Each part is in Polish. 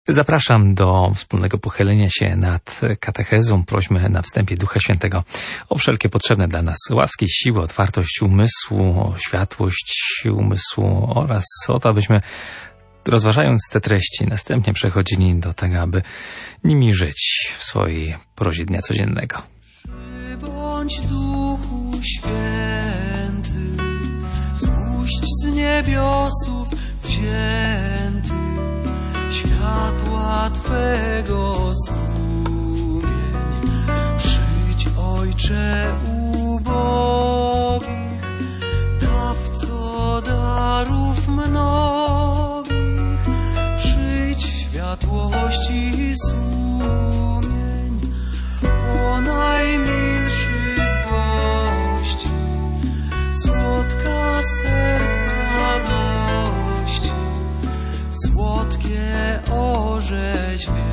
Zapraszam do wspólnego pochylenia się nad katechezą. Prośmy na wstępie Ducha Świętego o wszelkie potrzebne dla nas łaski, siły, otwartość umysłu, światłość umysłu oraz o to, abyśmy, rozważając te treści, następnie przechodzili do tego, aby nimi żyć w swojej prozie dnia codziennego. Bądź Duchu Święty, spuść z niebiosów wzięty światła Twego strumień. Przyjdź, Ojcze ubogich, dawco darów mnogich. Przyjdź, światłości sumień, o najmilszy z gości, słodka serca radości, słodkie orzeźwienie.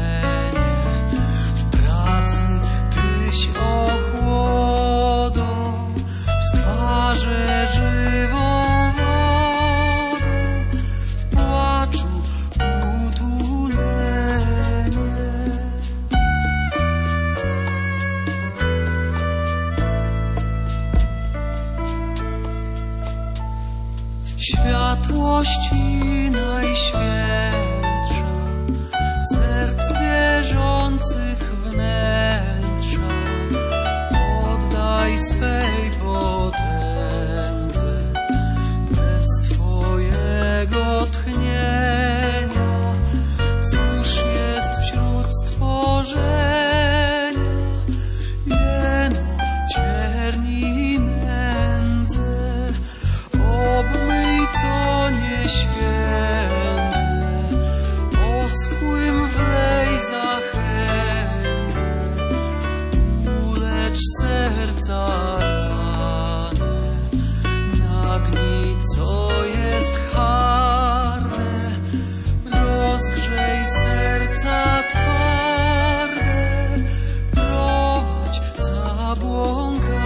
W pracy Tyś ochłodą, w skwarze żywą wodą, w płaczu utulenie. Światłości najświętsza, serc wierzących wnętrza, oddaj swej potędze bez Twojego tchnienia. Cóż jest wśród stworzenia, jeno cierni nędzę. Obmyj co nieświęte, oschłym wlej zachętę, ulecz serca rane, nagnij co jest harde, rozgrzej serca twarde, prowadź zabłąkane.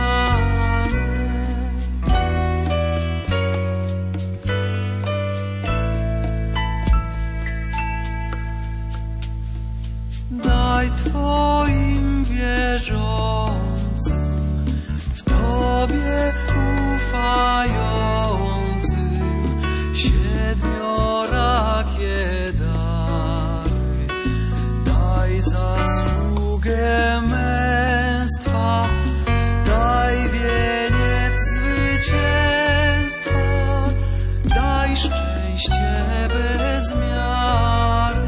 Daj Twoim wierzącym, w Tobie ufającym, siedmiorakie dary. Daj zasługę męstwa, daj wieniec zwycięstwa, daj szczęście bez miary.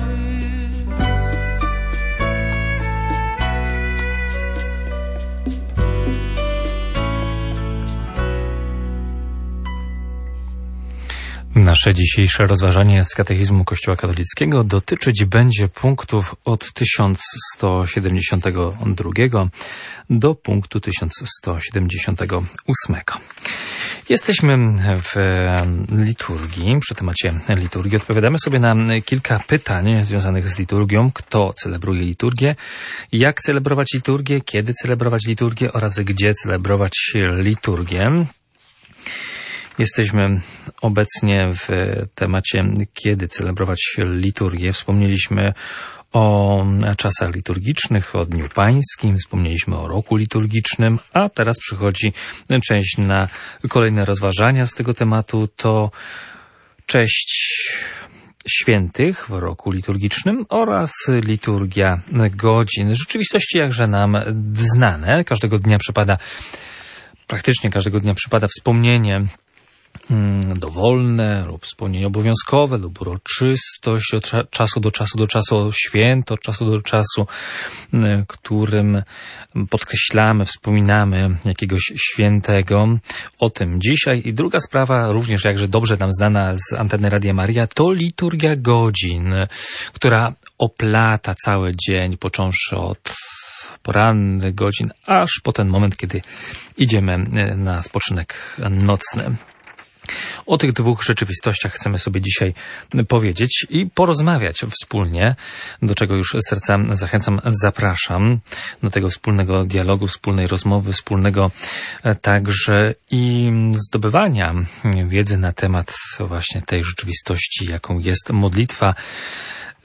Nasze dzisiejsze rozważanie z katechizmu Kościoła katolickiego dotyczyć będzie punktów od 1172 do punktu 1178. Jesteśmy w liturgii, przy temacie liturgii. Odpowiadamy sobie na kilka pytań związanych z liturgią. Kto celebruje liturgię? Jak celebrować liturgię? Kiedy celebrować liturgię? Oraz gdzie celebrować liturgię? Jesteśmy obecnie w temacie, kiedy celebrować liturgię. Wspomnieliśmy o czasach liturgicznych, o Dniu Pańskim, wspomnieliśmy o roku liturgicznym, a teraz przychodzi część na kolejne rozważania z tego tematu. To cześć świętych w roku liturgicznym oraz liturgia godzin. W rzeczywistości jakże nam znane. Praktycznie każdego dnia przypada wspomnienie dowolne lub wspomnienie obowiązkowe lub uroczystość od czasu do czasu, święto od czasu do czasu, którym podkreślamy, wspominamy jakiegoś świętego. O tym dzisiaj. I druga sprawa, również jakże dobrze nam znana z anteny Radia Maria, to liturgia godzin, która oplata cały dzień, począwszy od porannych godzin, aż po ten moment, kiedy idziemy na spoczynek nocny. O tych dwóch rzeczywistościach chcemy sobie dzisiaj powiedzieć i porozmawiać wspólnie, do czego już serca zachęcam, zapraszam do tego wspólnego dialogu, wspólnej rozmowy, wspólnego także i zdobywania wiedzy na temat właśnie tej rzeczywistości, jaką jest modlitwa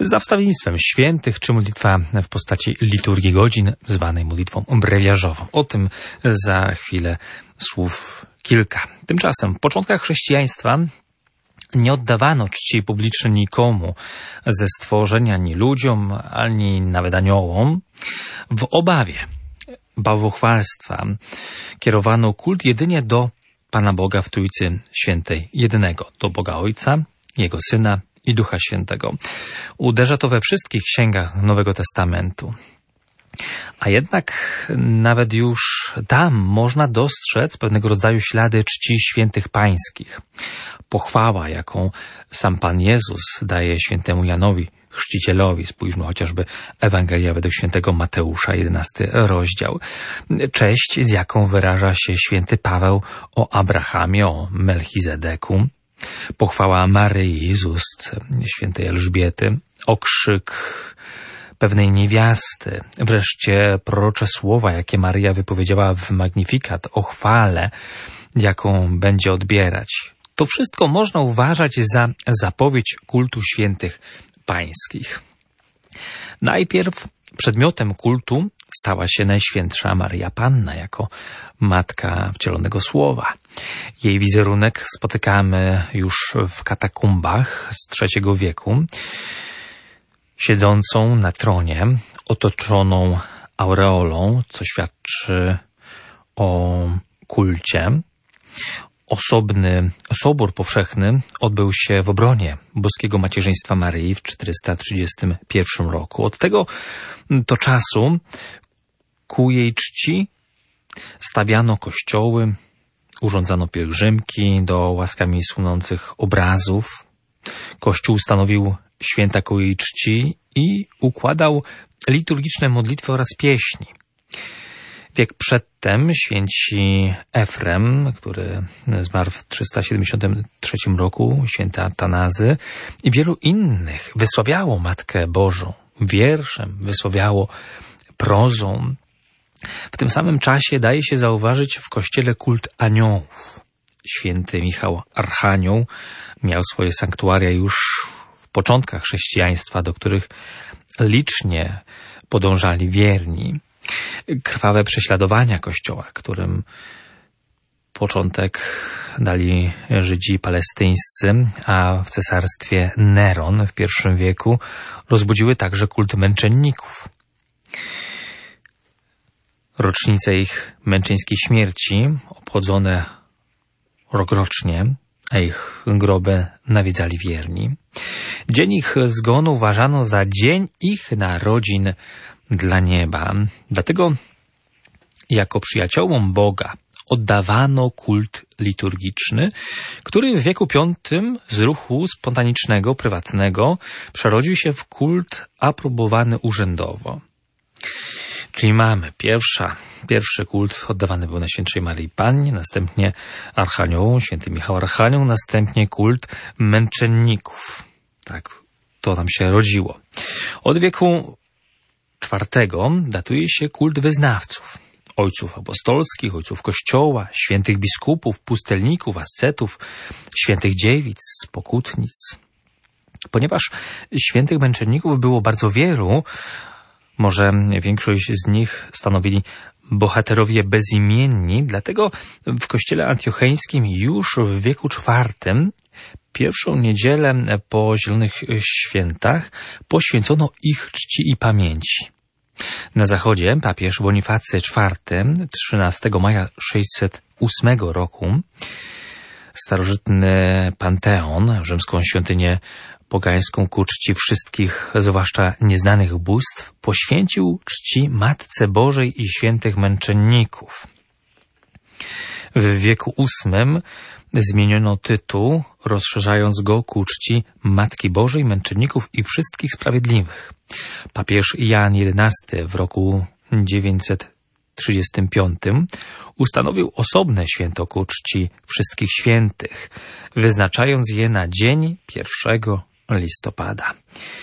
za wstawiennictwem świętych, czy modlitwa w postaci liturgii godzin, zwanej modlitwą brewiarzową. O tym za chwilę słów kilka. Tymczasem w początkach chrześcijaństwa nie oddawano czci publicznej nikomu ze stworzeń, ani ludziom, ani nawet aniołom. W obawie bałwochwalstwa kierowano kult jedynie do Pana Boga w Trójcy Świętej jedynego, do Boga Ojca, Jego Syna i Ducha Świętego. Uderza to we wszystkich księgach Nowego Testamentu. A jednak nawet już tam można dostrzec pewnego rodzaju ślady czci świętych pańskich. Pochwała, jaką sam Pan Jezus daje świętemu Janowi Chrzcicielowi, spójrzmy chociażby Ewangelia według świętego Mateusza, 11 rozdział. Cześć, z jaką wyraża się święty Paweł o Abrahamie, o Melchizedeku. Pochwała Maryi z ust świętej Elżbiety, okrzyk pewnej niewiasty, wreszcie prorocze słowa, jakie Maryja wypowiedziała w Magnificat o chwale, jaką będzie odbierać. To wszystko można uważać za zapowiedź kultu świętych pańskich. Najpierw przedmiotem kultu stała się Najświętsza Maryja Panna jako Matka Wcielonego Słowa. Jej wizerunek spotykamy już w katakumbach z III wieku, siedzącą na tronie, otoczoną aureolą, co świadczy o kulcie. Osobny sobór powszechny odbył się w obronie boskiego macierzyństwa Maryi w 431 roku. Od tego to czasu ku jej czci stawiano kościoły, urządzano pielgrzymki do łaskami słynących obrazów. Kościół stanowił święta ku jej czci i układał liturgiczne modlitwy oraz pieśni. Wiek przedtem święci Efrem, który zmarł w 373 roku, święty Atanazy i wielu innych wysławiało Matkę Bożą wierszem, wysławiało prozą. W tym samym czasie daje się zauważyć w kościele kult aniołów. Święty Michał Archanioł miał swoje sanktuaria już w początkach chrześcijaństwa, do których licznie podążali wierni. Krwawe prześladowania Kościoła, którym początek dali Żydzi palestyńscy, a w cesarstwie Neron w I wieku rozbudziły także kult męczenników. Rocznice ich męczeńskiej śmierci obchodzone rokrocznie, a ich groby nawiedzali wierni. Dzień ich zgonu uważano za dzień ich narodzin dla nieba. Dlatego jako przyjaciołom Boga oddawano kult liturgiczny, który w wieku V z ruchu spontanicznego, prywatnego przerodził się w kult aprobowany urzędowo. Czyli mamy pierwszy kult oddawany był Najświętszej Maryi Pannie, następnie Archaniołom, święty Michał Archanioł, następnie kult męczenników. Tak to nam się rodziło. Od wieku IV datuje się kult wyznawców, ojców apostolskich, ojców Kościoła, świętych biskupów, pustelników, ascetów, świętych dziewic, pokutnic. Ponieważ świętych męczenników było bardzo wielu, może większość z nich stanowili bohaterowie bezimienni, dlatego w kościele antiocheńskim już w wieku IV pierwszą niedzielę po Zielonych Świętach poświęcono ich czci i pamięci. Na zachodzie papież Bonifacy IV 13 maja 608 roku starożytny Panteon, rzymską świątynię pogańską ku czci wszystkich, zwłaszcza nieznanych bóstw, poświęcił czci Matce Bożej i świętych męczenników. W wieku VIII zmieniono tytuł, rozszerzając go ku czci Matki Bożej, męczenników i wszystkich sprawiedliwych. Papież Jan XI w roku 935 ustanowił osobne święto ku czci wszystkich świętych, wyznaczając je na dzień 1 listopada.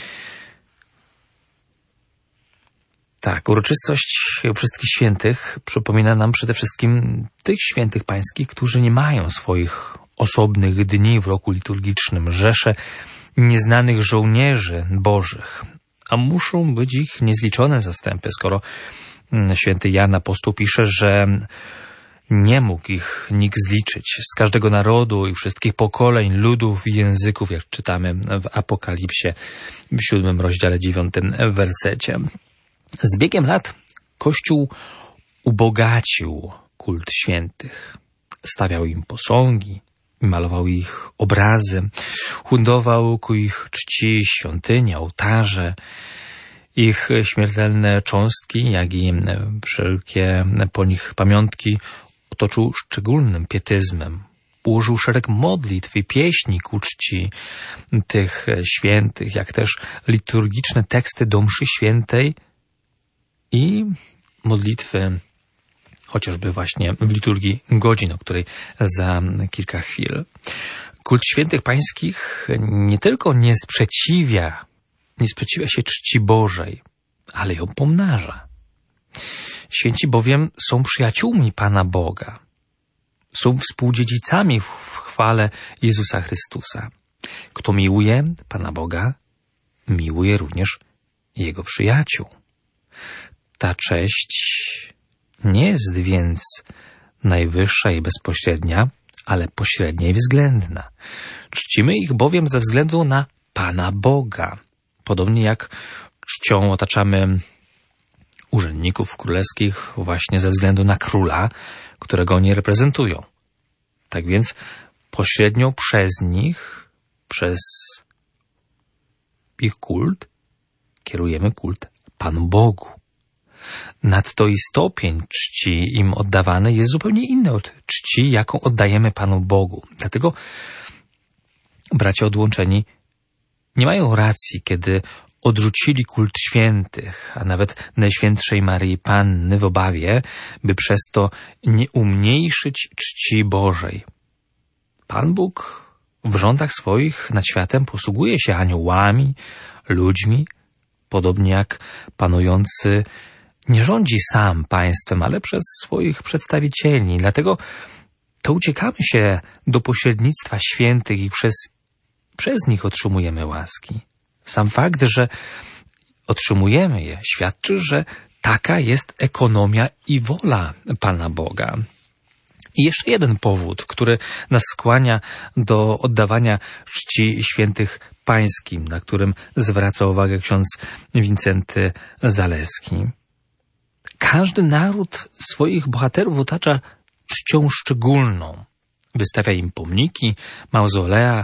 Tak, uroczystość wszystkich świętych przypomina nam przede wszystkim tych świętych pańskich, którzy nie mają swoich osobnych dni w roku liturgicznym rzesze nieznanych żołnierzy bożych, a muszą być ich niezliczone zastępy, skoro święty Jan Apostoł pisze, że nie mógł ich nikt zliczyć z każdego narodu i wszystkich pokoleń, ludów i języków, jak czytamy w Apokalipsie w 7 rozdziale 9 wersecie. Z biegiem lat Kościół ubogacił kult świętych. Stawiał im posągi, malował ich obrazy, fundował ku ich czci świątynie, ołtarze. Ich śmiertelne cząstki, jak i wszelkie po nich pamiątki otoczył szczególnym pietyzmem. Ułożył szereg modlitw i pieśni ku czci tych świętych, jak też liturgiczne teksty do mszy świętej i modlitwy chociażby właśnie w liturgii godzin, o której za kilka chwil. Kult świętych pańskich nie tylko nie sprzeciwia się czci Bożej, ale ją pomnaża. Święci bowiem są przyjaciółmi Pana Boga. Są współdziedzicami w chwale Jezusa Chrystusa. Kto miłuje Pana Boga, miłuje również Jego przyjaciół. Ta cześć nie jest więc najwyższa i bezpośrednia, ale pośrednia i względna. Czcimy ich bowiem ze względu na Pana Boga. Podobnie jak czcią otaczamy urzędników królewskich właśnie ze względu na króla, którego oni reprezentują. Tak więc pośrednio przez nich, przez ich kult, kierujemy kult Panu Bogu. Nadto i stopień czci im oddawany jest zupełnie inny od czci, jaką oddajemy Panu Bogu. Dlatego bracia odłączeni nie mają racji, kiedy odrzucili kult świętych, a nawet Najświętszej Maryi Panny w obawie, by przez to nie umniejszyć czci Bożej. Pan Bóg w rządach swoich nad światem posługuje się aniołami, ludźmi, podobnie jak panujący nie rządzi sam państwem, ale przez swoich przedstawicieli. Dlatego to uciekamy się do pośrednictwa świętych i przez nich otrzymujemy łaski. Sam fakt, że otrzymujemy je, świadczy, że taka jest ekonomia i wola Pana Boga. I jeszcze jeden powód, który nas skłania do oddawania czci świętych pańskim, na którym zwraca uwagę ksiądz Wincenty Zaleski. Każdy naród swoich bohaterów otacza czcią szczególną. Wystawia im pomniki, mauzolea.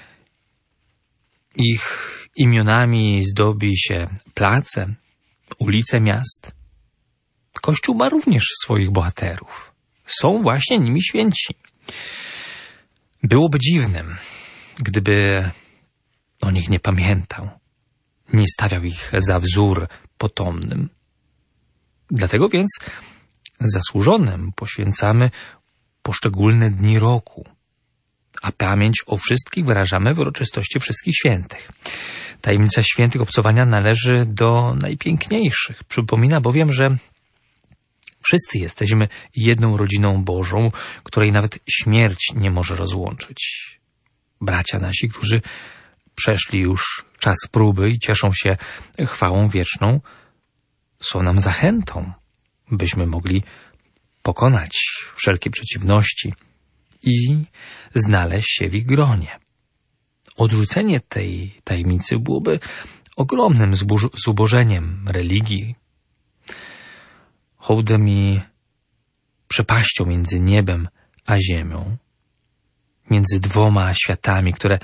Ich imionami zdobi się place, ulice miast. Kościół ma również swoich bohaterów. Są właśnie nimi święci. Byłoby dziwnym, gdyby o nich nie pamiętał, nie stawiał ich za wzór potomnym. Dlatego więc zasłużonym poświęcamy poszczególne dni roku, a pamięć o wszystkich wyrażamy w uroczystości wszystkich świętych. Tajemnica świętych obcowania należy do najpiękniejszych. Przypomina bowiem, że wszyscy jesteśmy jedną rodziną Bożą, której nawet śmierć nie może rozłączyć. Bracia nasi, którzy przeszli już czas próby i cieszą się chwałą wieczną, są nam zachętą, byśmy mogli pokonać wszelkie przeciwności i znaleźć się w ich gronie. Odrzucenie tej tajemnicy byłoby ogromnym zubożeniem religii, hołdem i przepaścią między niebem a ziemią, między dwoma światami, które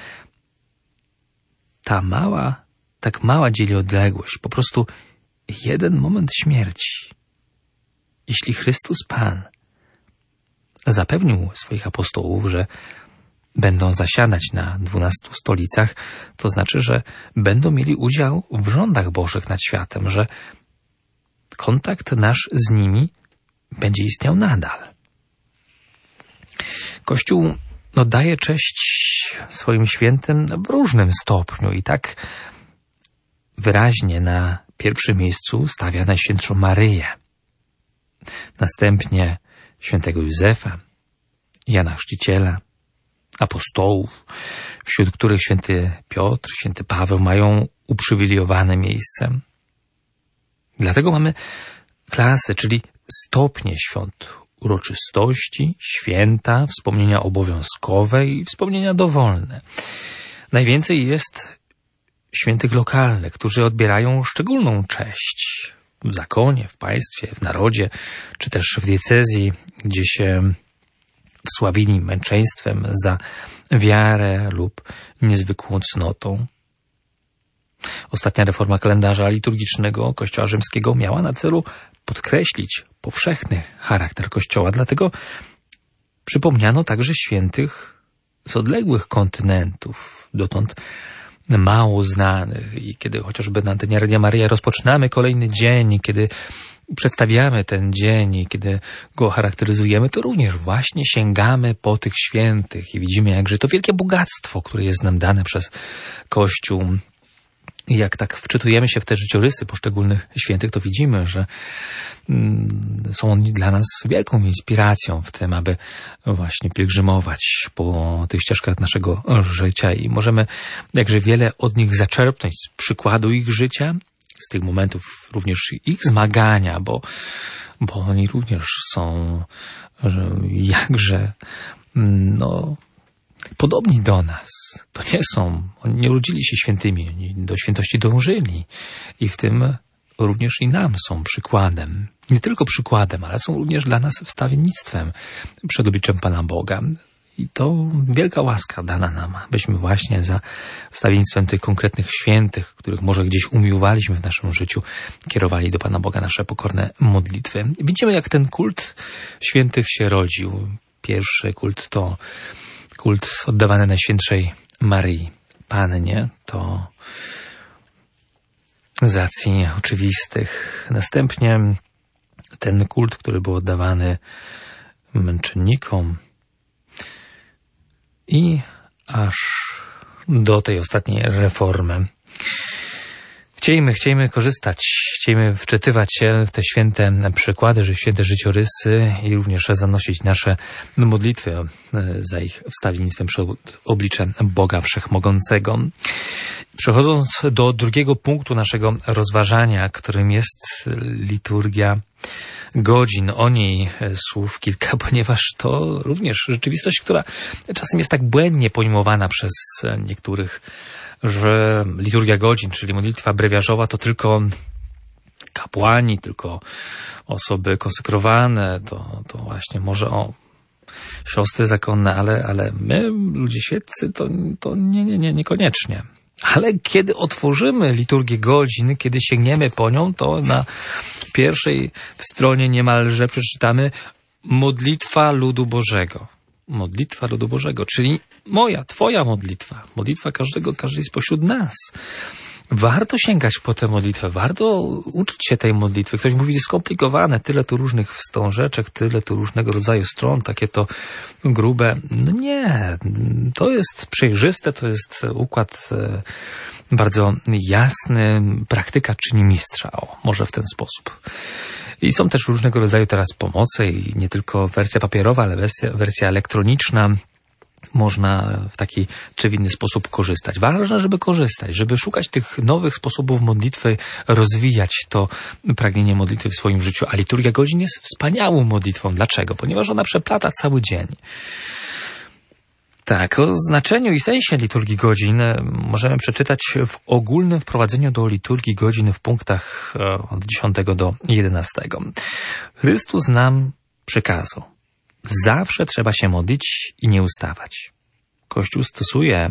tak mała dzieli odległość, po prostu jeden moment śmierci. Jeśli Chrystus Pan zapewnił swoich apostołów, że będą zasiadać na 12 stolicach, to znaczy, że będą mieli udział w rządach Bożych nad światem, że kontakt nasz z nimi będzie istniał nadal. Kościół oddaje cześć swoim świętym w różnym stopniu i tak wyraźnie na pierwszym miejscu stawia Najświętszą Maryję. Następnie świętego Józefa, Jana Chrzciciela, apostołów, wśród których święty Piotr, święty Paweł mają uprzywilejowane miejsce. Dlatego mamy klasy, czyli stopnie świąt, uroczystości, święta, wspomnienia obowiązkowe i wspomnienia dowolne. Najwięcej jest świętych lokalnych, którzy odbierają szczególną cześć w zakonie, w państwie, w narodzie, czy też w diecezji, gdzie się wsławili męczeństwem za wiarę lub niezwykłą cnotą. Ostatnia reforma kalendarza liturgicznego Kościoła Rzymskiego miała na celu podkreślić powszechny charakter Kościoła, dlatego przypomniano także świętych z odległych kontynentów, dotąd mało znanych. I kiedy chociażby na antenie Radia Maryja rozpoczynamy kolejny dzień, kiedy przedstawiamy ten dzień i kiedy go charakteryzujemy, to również właśnie sięgamy po tych świętych i widzimy, jakże to wielkie bogactwo, które jest nam dane przez Kościół. I jak tak wczytujemy się w te życiorysy poszczególnych świętych, to widzimy, że są oni dla nas wielką inspiracją w tym, aby właśnie pielgrzymować po tych ścieżkach naszego życia i możemy jakże wiele od nich zaczerpnąć z przykładu ich życia, z tych momentów również ich zmagania, bo oni również są jakże podobni do nas. To nie są, oni nie urodzili się świętymi, oni do świętości dążyli i w tym również i nam są przykładem. Nie tylko przykładem, ale są również dla nas wstawiennictwem przed obliczem Pana Boga. I to wielka łaska dana nam, byśmy właśnie za wstawiennictwem tych konkretnych świętych, których może gdzieś umiłowaliśmy w naszym życiu, kierowali do Pana Boga nasze pokorne modlitwy. Widzimy, jak ten kult świętych się rodził. Pierwszy kult to kult oddawany Najświętszej Maryi Pannie, to z racji oczywistych. Następnie ten kult, który był oddawany męczennikom i aż do tej ostatniej reformy. Chciejmy korzystać, chciejmy wczytywać się w te święte przykłady, że święte życiorysy i również zanosić nasze modlitwy za ich wstawiennictwem przed obliczem Boga Wszechmogącego. Przechodząc do drugiego punktu naszego rozważania, którym jest liturgia godzin, o niej słów kilka, ponieważ to również rzeczywistość, która czasem jest tak błędnie pojmowana przez niektórych, że liturgia godzin, czyli modlitwa brewiarzowa, to tylko kapłani, tylko osoby konsekrowane, to właśnie może siostry zakonne, ale my, ludzie świeccy, to niekoniecznie. Ale kiedy otworzymy liturgię godzin, kiedy sięgniemy po nią, to na pierwszej stronie niemalże przeczytamy modlitwa ludu Bożego. Modlitwa ludu Bożego, czyli moja, twoja modlitwa. Modlitwa każdej spośród nas. Warto sięgać po tę modlitwę, warto uczyć się tej modlitwy. Ktoś mówi, jest skomplikowane, tyle tu różnych wstążeczek, tyle tu różnego rodzaju stron, takie to grube. No nie, to jest przejrzyste, to jest układ bardzo jasny. Praktyka czyni mistrza, może w ten sposób. I są też różnego rodzaju teraz pomocy i nie tylko wersja papierowa, ale wersja elektroniczna. Można w taki czy w inny sposób korzystać. Ważne, żeby korzystać, żeby szukać tych nowych sposobów modlitwy, rozwijać to pragnienie modlitwy w swoim życiu. A liturgia godzin jest wspaniałą modlitwą. Dlaczego? Ponieważ ona przeplata cały dzień. Tak, o znaczeniu i sensie liturgii godzin możemy przeczytać w ogólnym wprowadzeniu do liturgii godzin w punktach od 10 do 11. Chrystus nam przykazał: zawsze trzeba się modlić i nie ustawać. Kościół stosuje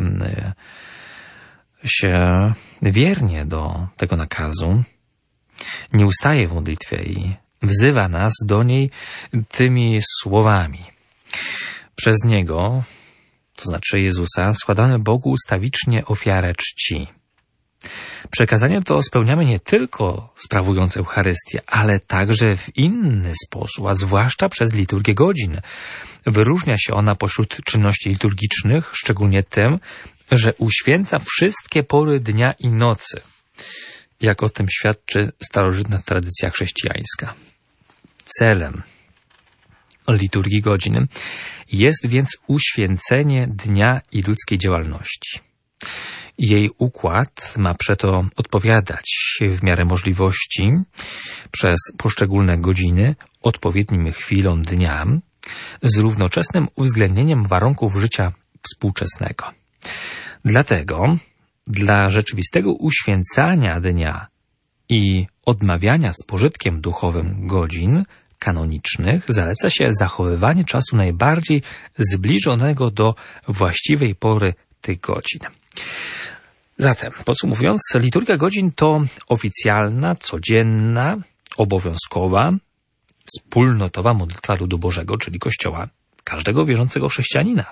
się wiernie do tego nakazu, nie ustaje w modlitwie i wzywa nas do niej tymi słowami. Przez Niego, to znaczy Jezusa, składamy Bogu ustawicznie ofiarę czci. Przekazanie to spełniamy nie tylko sprawując Eucharystię, ale także w inny sposób, a zwłaszcza przez liturgię godzin. Wyróżnia się ona pośród czynności liturgicznych, szczególnie tym, że uświęca wszystkie pory dnia i nocy, jak o tym świadczy starożytna tradycja chrześcijańska. Celem liturgii godzin jest więc uświęcenie dnia i ludzkiej działalności. Jej układ ma przeto odpowiadać w miarę możliwości przez poszczególne godziny odpowiednim chwilom dnia z równoczesnym uwzględnieniem warunków życia współczesnego. Dlatego dla rzeczywistego uświęcania dnia i odmawiania z pożytkiem duchowym godzin kanonicznych zaleca się zachowywanie czasu najbardziej zbliżonego do właściwej pory tych godzin. Zatem, podsumowując, liturgia godzin to oficjalna, codzienna, obowiązkowa, wspólnotowa modlitwa ludu Bożego, czyli Kościoła, każdego wierzącego chrześcijanina.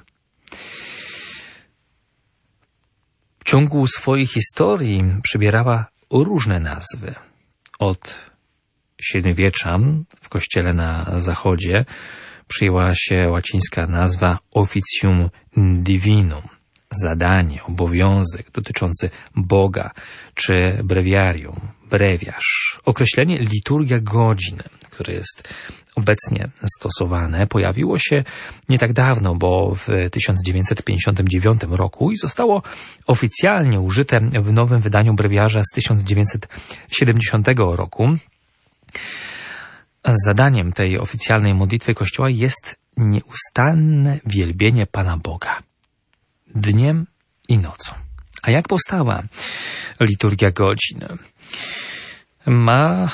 W ciągu swojej historii przybierała różne nazwy. Od średniowiecza w Kościele na Zachodzie przyjęła się łacińska nazwa officium divinum, zadanie, obowiązek dotyczący Boga, czy breviarium, brewiarz. Określenie liturgia godzin, które jest obecnie stosowane, pojawiło się nie tak dawno, bo w 1959 roku i zostało oficjalnie użyte w nowym wydaniu brewiarza z 1970 roku. Zadaniem tej oficjalnej modlitwy Kościoła jest nieustanne wielbienie Pana Boga dniem i nocą. A jak powstała liturgia godzin? Ma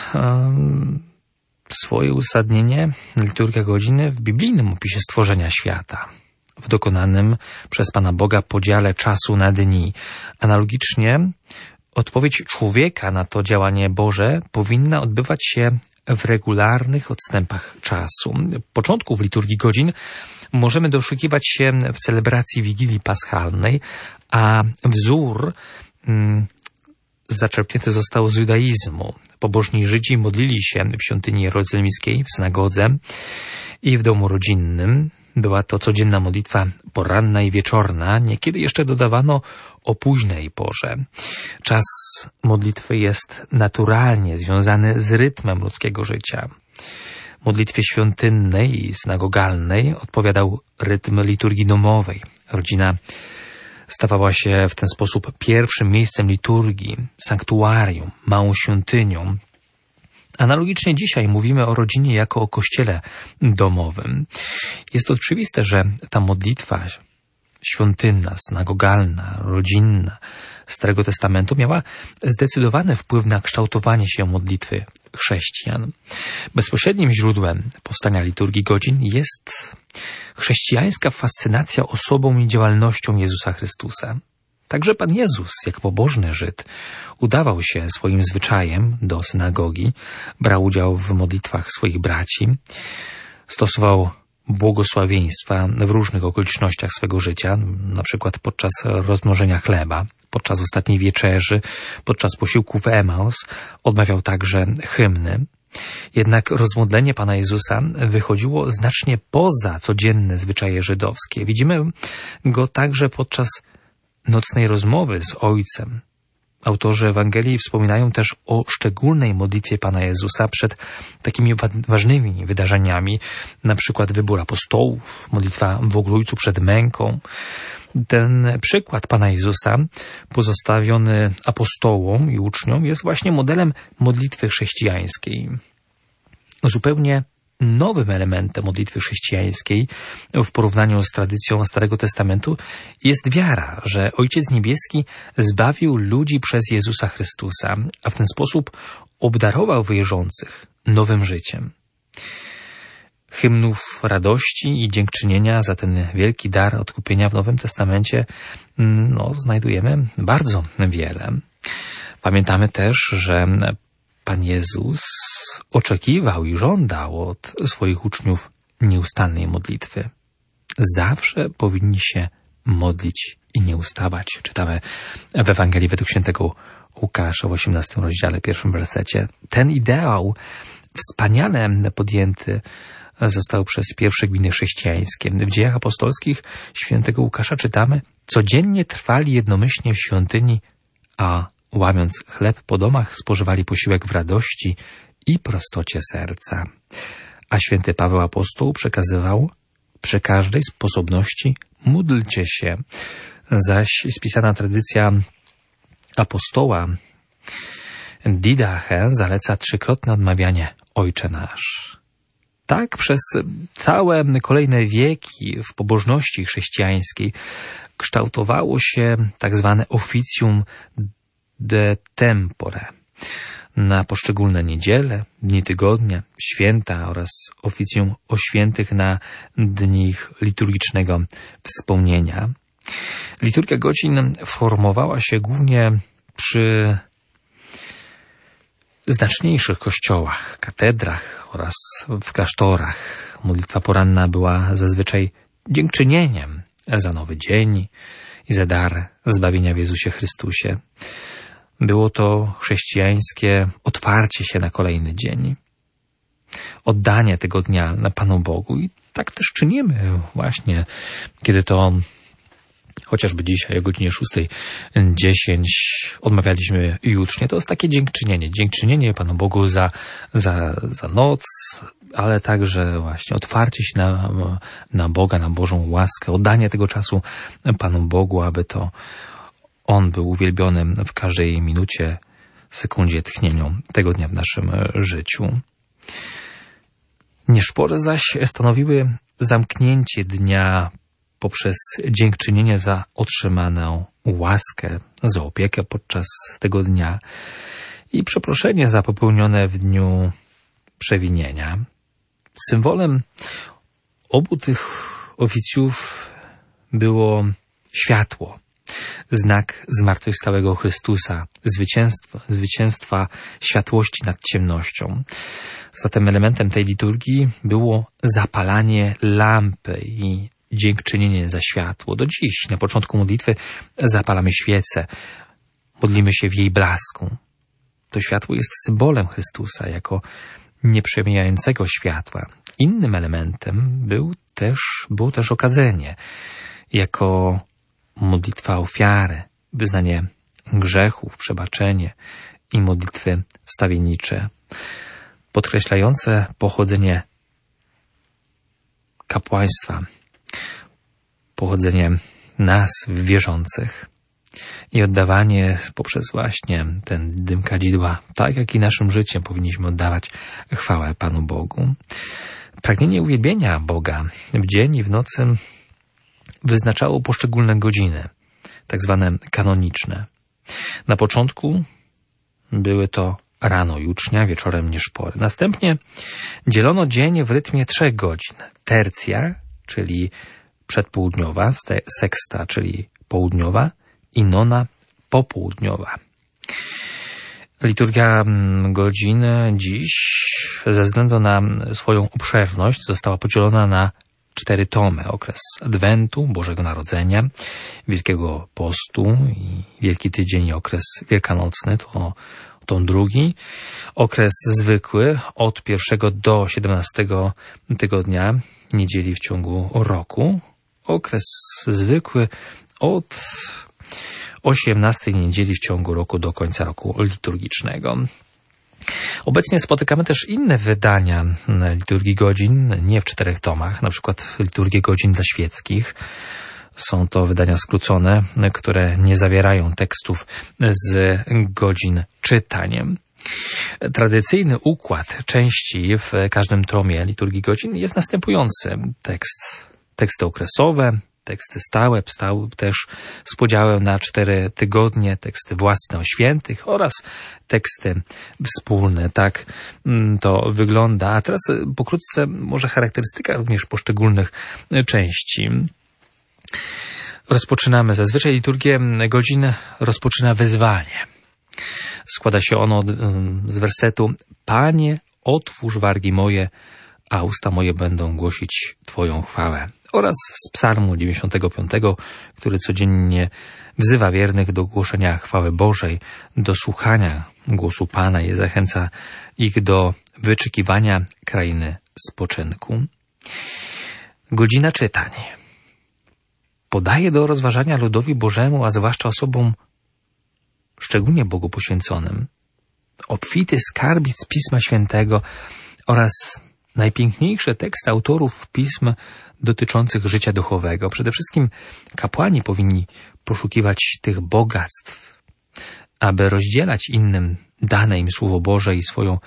swoje uzasadnienie liturgia godziny w biblijnym opisie stworzenia świata, w dokonanym przez Pana Boga podziale czasu na dni. Analogicznie odpowiedź człowieka na to działanie Boże powinna odbywać się w regularnych odstępach czasu. Początków liturgii godzin możemy doszukiwać się w celebracji Wigilii Paschalnej, a wzór zaczerpnięty został z judaizmu. Pobożni Żydzi modlili się w świątyni jerozolimskiej, w synagodze i w domu rodzinnym. Była to codzienna modlitwa poranna i wieczorna. Niekiedy jeszcze dodawano o późnej porze. Czas modlitwy jest naturalnie związany z rytmem ludzkiego życia. Modlitwie świątynnej i synagogalnej odpowiadał rytm liturgii domowej. Rodzina stawała się w ten sposób pierwszym miejscem liturgii, sanktuarium, małą świątynią. Analogicznie dzisiaj mówimy o rodzinie jako o kościele domowym. Jest oczywiste, że ta modlitwa świątynna, synagogalna, rodzinna Starego Testamentu miała zdecydowany wpływ na kształtowanie się modlitwy chrześcijan. Bezpośrednim źródłem powstania liturgii godzin jest chrześcijańska fascynacja osobą i działalnością Jezusa Chrystusa. Także Pan Jezus, jak pobożny Żyd, udawał się swoim zwyczajem do synagogi, brał udział w modlitwach swoich braci, stosował błogosławieństwa w różnych okolicznościach swego życia, na przykład podczas rozmnożenia chleba, podczas ostatniej wieczerzy, podczas posiłku w Emaus, odmawiał także hymny. Jednak rozmodlenie Pana Jezusa wychodziło znacznie poza codzienne zwyczaje żydowskie. Widzimy go także podczas nocnej rozmowy z Ojcem. Autorzy Ewangelii wspominają też o szczególnej modlitwie Pana Jezusa przed takimi ważnymi wydarzeniami, na przykład wybór apostołów, modlitwa w Ogrójcu przed męką. Ten przykład Pana Jezusa, pozostawiony apostołom i uczniom, jest właśnie modelem modlitwy chrześcijańskiej. Zupełnie nowym elementem modlitwy chrześcijańskiej w porównaniu z tradycją Starego Testamentu jest wiara, że Ojciec Niebieski zbawił ludzi przez Jezusa Chrystusa, a w ten sposób obdarował wierzących nowym życiem. Hymnów radości i dziękczynienia za ten wielki dar odkupienia w Nowym Testamencie znajdujemy bardzo wiele. Pamiętamy też, że Pan Jezus oczekiwał i żądał od swoich uczniów nieustannej modlitwy. Zawsze powinni się modlić i nie ustawać. Czytamy w Ewangelii według świętego Łukasza w 18 rozdziale, 1 wersecie. Ten ideał wspaniale podjęty został przez pierwsze gminy chrześcijańskie. W Dziejach Apostolskich świętego Łukasza czytamy: codziennie trwali jednomyślnie w świątyni, a łamiąc chleb po domach spożywali posiłek w radości i prostocie serca. A święty Paweł Apostoł przekazywał: przy każdej sposobności módlcie się. Zaś spisana tradycja apostoła Didache zaleca 3-krotne odmawianie Ojcze Nasz. Tak przez całe kolejne wieki w pobożności chrześcijańskiej kształtowało się tak zwane officium de tempore na poszczególne niedziele, dni tygodnia, święta oraz oficjum o świętych na dni ich liturgicznego wspomnienia. Liturgia godzin formowała się głównie przy znaczniejszych kościołach, katedrach oraz w klasztorach. Modlitwa poranna była zazwyczaj dziękczynieniem za nowy dzień i za dar zbawienia w Jezusie Chrystusie. Było to chrześcijańskie otwarcie się na kolejny dzień, oddanie tego dnia na Panu Bogu. I tak też czynimy właśnie, kiedy to chociażby dzisiaj o godzinie 6:10 odmawialiśmy jutrznie. To jest takie dziękczynienie Panu Bogu za noc, ale także właśnie otwarcie się na Boga, na Bożą łaskę, oddanie tego czasu Panu Bogu, aby to On był uwielbiony w każdej minucie, sekundzie, tchnieniu tego dnia w naszym życiu. Nieszpory zaś stanowiły zamknięcie dnia poprzez dziękczynienie za otrzymaną łaskę, za opiekę podczas tego dnia i przeproszenie za popełnione w dniu przewinienia. Symbolem obu tych oficjów było światło, znak zmartwychwstałego Chrystusa, zwycięstwa światłości nad ciemnością. Zatem elementem tej liturgii było zapalanie lampy i dziękczynienie za światło. Do dziś na początku modlitwy zapalamy świecę, modlimy się w jej blasku. To światło jest symbolem Chrystusa jako nieprzemijającego światła. Innym elementem było też okadzenie, jako modlitwa ofiary, wyznanie grzechów, przebaczenie i modlitwy wstawiennicze, podkreślające pochodzenie kapłaństwa, pochodzenie nas, wierzących, i oddawanie poprzez właśnie ten dym kadzidła, tak jak i naszym życiem powinniśmy oddawać chwałę Panu Bogu. Pragnienie uwielbienia Boga w dzień i w nocy wyznaczało poszczególne godziny, tak zwane kanoniczne. Na początku były to rano jutrznia, wieczorem nieszpory. Następnie dzielono dzień w rytmie 3 godzin. Tercja, czyli przedpołudniowa, seksta, czyli południowa, i nona popołudniowa. Liturgia godzin dziś ze względu na swoją obszerność została podzielona na 4 tomy. Okres Adwentu, Bożego Narodzenia, Wielkiego Postu i Wielki Tydzień, okres wielkanocny, to drugi. Okres zwykły od 1 do 17 tygodnia niedzieli w ciągu roku. Okres zwykły od 18 niedzieli w ciągu roku do końca roku liturgicznego. Obecnie spotykamy też inne wydania liturgii godzin, nie w 4 tomach, na przykład liturgię godzin dla świeckich. Są to wydania skrócone, które nie zawierają tekstów z godzin czytań. Tradycyjny układ części w każdym tomie liturgii godzin jest następujący. Teksty okresowe, teksty stałe też z podziałem na 4 tygodnie, teksty własne o świętych oraz teksty wspólne. Tak to wygląda. A teraz pokrótce może charakterystyka również poszczególnych części. Rozpoczynamy liturgię godzin, rozpoczyna wezwanie. Składa się ono z wersetu: Panie, otwórz wargi moje, a usta moje będą głosić Twoją chwałę. Oraz z psalmu 95, który codziennie wzywa wiernych do głoszenia chwały Bożej, do słuchania głosu Pana i zachęca ich do wyczekiwania krainy spoczynku. Godzina czytań podaje do rozważania ludowi Bożemu, a zwłaszcza osobom szczególnie Bogu poświęconym, obfity skarbiec Pisma Świętego oraz najpiękniejsze teksty autorów pism dotyczących życia duchowego. Przede wszystkim kapłani powinni poszukiwać tych bogactw, aby rozdzielać innym dane im Słowo Boże i swoją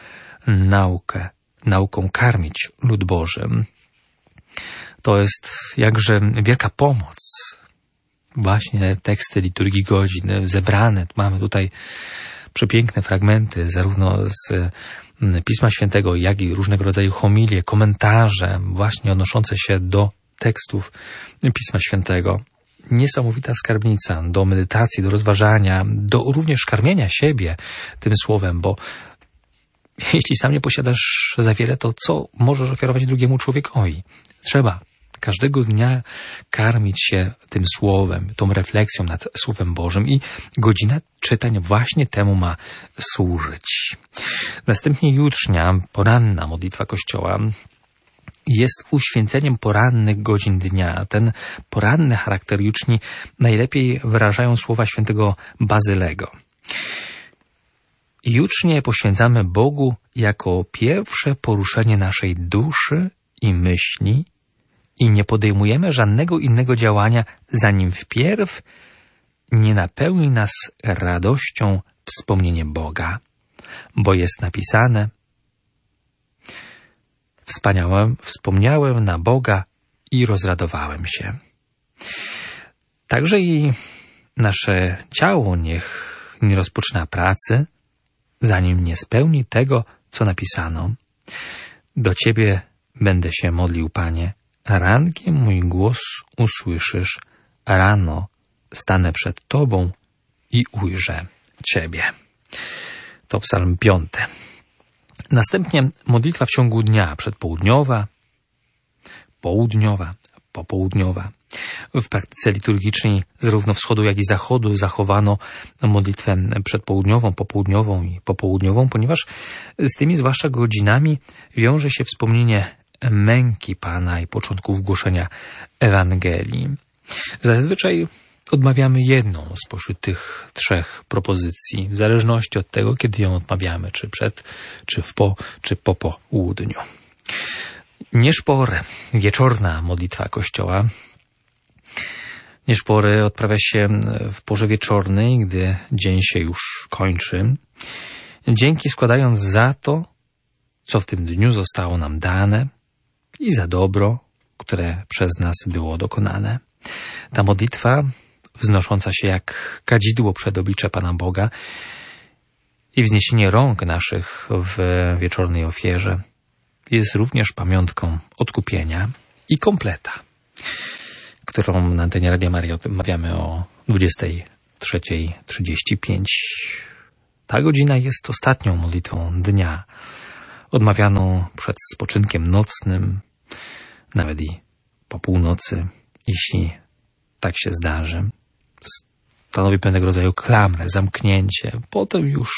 nauką karmić lud Boży. To jest jakże wielka pomoc. Właśnie teksty liturgii godzin zebrane. Mamy tutaj przepiękne fragmenty zarówno z Pisma Świętego, jak i różnego rodzaju homilie, komentarze właśnie odnoszące się do tekstów Pisma Świętego. Niesamowita skarbnica do medytacji, do rozważania, do również karmienia siebie tym słowem, bo jeśli sam nie posiadasz za wiele, to co możesz ofiarować drugiemu człowiekowi? Trzeba każdego dnia karmić się tym słowem, tą refleksją nad Słowem Bożym i godzina czytań właśnie temu ma służyć. Następnie jutrznia, poranna modlitwa Kościoła jest uświęceniem porannych godzin dnia. Ten poranny charakter juczni najlepiej wyrażają słowa świętego Bazylego. Jucznie poświęcamy Bogu jako pierwsze poruszenie naszej duszy i myśli i nie podejmujemy żadnego innego działania, zanim wpierw nie napełni nas radością wspomnienie Boga, bo jest napisane: wspomniałem na Boga i rozradowałem się. Także i nasze ciało niech nie rozpoczyna pracy, zanim nie spełni tego, co napisano. Do Ciebie będę się modlił, Panie. Rankiem mój głos usłyszysz. Rano stanę przed Tobą i ujrzę Ciebie. To Psalm 5. Następnie modlitwa w ciągu dnia, przedpołudniowa, południowa, popołudniowa. W praktyce liturgicznej zarówno wschodu, jak i zachodu zachowano modlitwę przedpołudniową, popołudniową i popołudniową, ponieważ z tymi zwłaszcza godzinami wiąże się wspomnienie męki Pana i początków głoszenia Ewangelii. Zazwyczaj odmawiamy jedną spośród tych trzech propozycji, w zależności od tego, kiedy ją odmawiamy, czy przed, czy po południu. Nieszpory, wieczorna modlitwa Kościoła. Nieszpory odprawia się w porze wieczornej, gdy dzień się już kończy. Dzięki składając za to, co w tym dniu zostało nam dane i za dobro, które przez nas było dokonane. Ta modlitwa, wznosząca się jak kadzidło przed oblicze Pana Boga i wzniesienie rąk naszych w wieczornej ofierze, jest również pamiątką odkupienia i kompleta, którą na antenie Radia Maryja odmawiamy o 23:35. Ta godzina jest ostatnią modlitwą dnia, odmawianą przed spoczynkiem nocnym, nawet i po północy, jeśli tak się zdarzy. Stanowi pewnego rodzaju klamrę, zamknięcie. Potem już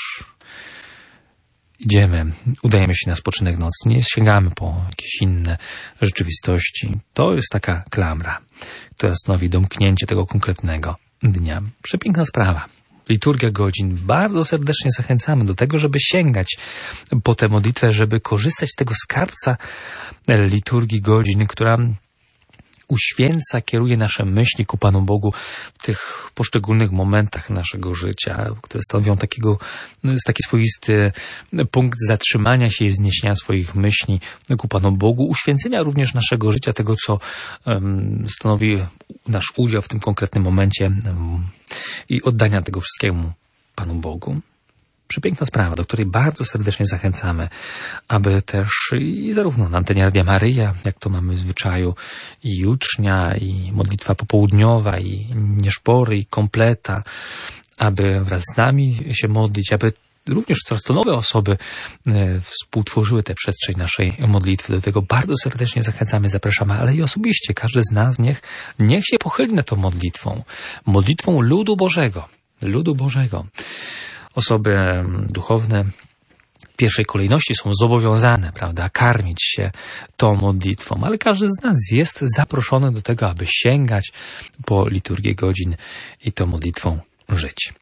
udajemy się na spoczynek nocny, nie sięgamy po jakieś inne rzeczywistości. To jest taka klamra, która stanowi domknięcie tego konkretnego dnia. Przepiękna sprawa. Liturgia godzin. Bardzo serdecznie zachęcamy do tego, żeby sięgać po tę modlitwę, żeby korzystać z tego skarbca liturgii godzin, która uświęca, kieruje nasze myśli ku Panu Bogu w tych poszczególnych momentach naszego życia, które stanowią taki swoisty punkt zatrzymania się i wzniesienia swoich myśli ku Panu Bogu, uświęcenia również naszego życia, tego, co stanowi nasz udział w tym konkretnym momencie i oddania tego wszystkiemu Panu Bogu. Przepiękna sprawa, do której bardzo serdecznie zachęcamy, aby też i zarówno na antenie Radia Maryja, jak to mamy w zwyczaju, i jutrznia, i modlitwa popołudniowa, i nieszpory, i kompleta, aby wraz z nami się modlić, aby również coraz to nowe osoby współtworzyły tę przestrzeń naszej modlitwy. Do tego bardzo serdecznie zachęcamy, zapraszamy, ale i osobiście każdy z nas niech się pochyli nad tą modlitwą ludu Bożego. Osoby duchowne w pierwszej kolejności są zobowiązane, karmić się tą modlitwą, ale każdy z nas jest zaproszony do tego, aby sięgać po liturgię godzin i tą modlitwą żyć.